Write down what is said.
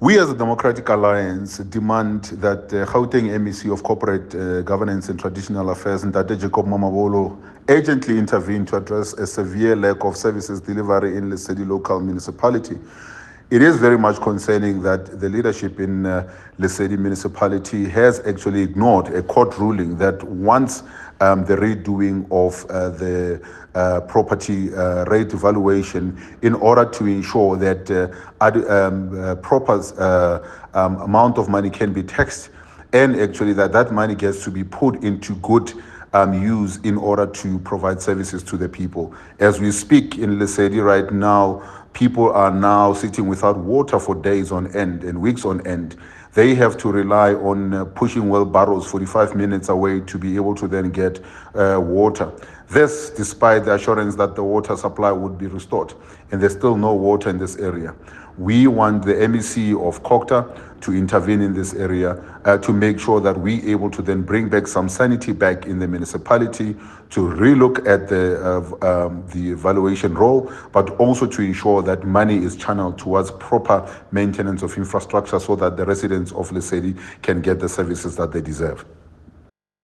We as a Democratic Alliance demand that the Gauteng MEC of Corporate Governance and Traditional Affairs, Ntate Jacob Mamabolo, urgently intervene to address a severe lack of services delivery in Lesedi local municipality. It is very much concerning that the leadership in Lesedi municipality has actually ignored a court ruling that wants the redoing of the property rate evaluation in order to ensure that proper amount of money can be taxed, and actually that money gets to be put into good use in order to provide services to the people. As we speak in Lesedi right now, people are now sitting without water for days on end and weeks on end. They have to rely on pushing wheelbarrows 45 minutes away to be able to then get water. This, despite the assurance that the water supply would be restored, and there's still no water in this area. We want the MEC of COGTA to intervene in this area to make sure that we're able to then bring back some sanity back in the municipality, to relook at the evaluation role, but also to ensure that money is channeled towards proper maintenance of infrastructure so that the residents of Lesedi can get the services that they deserve.